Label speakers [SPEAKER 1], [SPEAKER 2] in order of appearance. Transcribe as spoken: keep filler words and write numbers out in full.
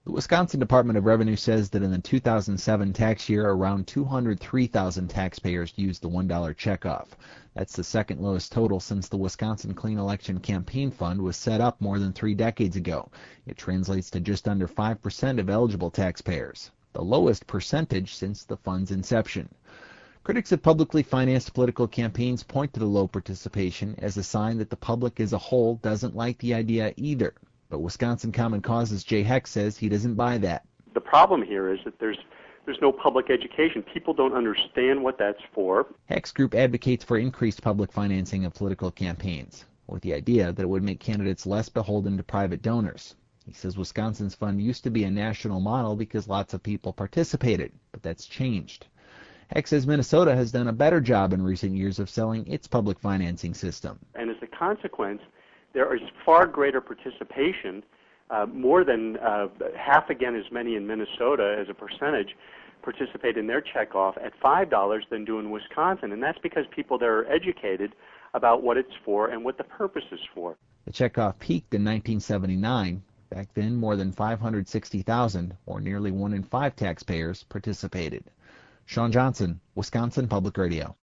[SPEAKER 1] The Wisconsin Department of Revenue says that in the two thousand seven tax year, around two hundred three thousand taxpayers used the one dollar checkoff. That's the second lowest total since the Wisconsin Clean Election Campaign Fund was set up more than three decades ago. It translates to just under five percent of eligible taxpayers, the lowest percentage since the fund's inception. Critics of publicly financed political campaigns point to the low participation as a sign that the public as a whole doesn't like the idea either. But Wisconsin Common Cause's Jay Heck says he doesn't buy that.
[SPEAKER 2] The problem here is that there's there's no public education. People don't understand what that's for.
[SPEAKER 1] Heck's group advocates for increased public financing of political campaigns, with the idea that it would make candidates less beholden to private donors. He says Wisconsin's fund used to be a national model because lots of people participated, but that's changed. Heck says Minnesota has done a better job in recent years of selling its public financing system.
[SPEAKER 2] And as a consequence, there is far greater participation, uh, more than uh, half again as many in Minnesota as a percentage participate in their checkoff at five dollars than do in Wisconsin. And that's because people there are educated about what it's for and what the purpose is for.
[SPEAKER 1] The checkoff peaked in nineteen seventy-nine. Back then, more than five hundred sixty thousand, or nearly one in five taxpayers, participated. Sean Johnson, Wisconsin Public Radio.